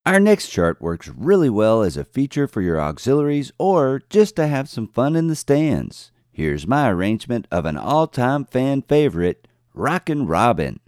Our next chart works really well as a feature for your auxiliaries or just to have some fun in the stands. Here's my arrangement of an all-time fan favorite, Rockin' Robin.